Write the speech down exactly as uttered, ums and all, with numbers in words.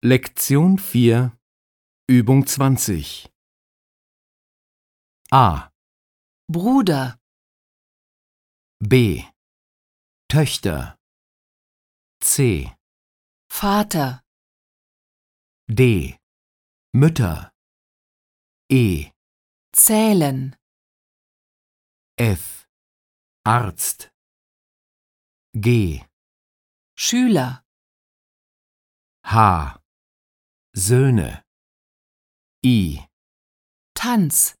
Lektion vier, Übung zwanzig. A. Bruder, B. Töchter. C. Vater, D. Mütter. E. zählen, F. Arzt. G. Schüler, H. Söhne. I. Tanz.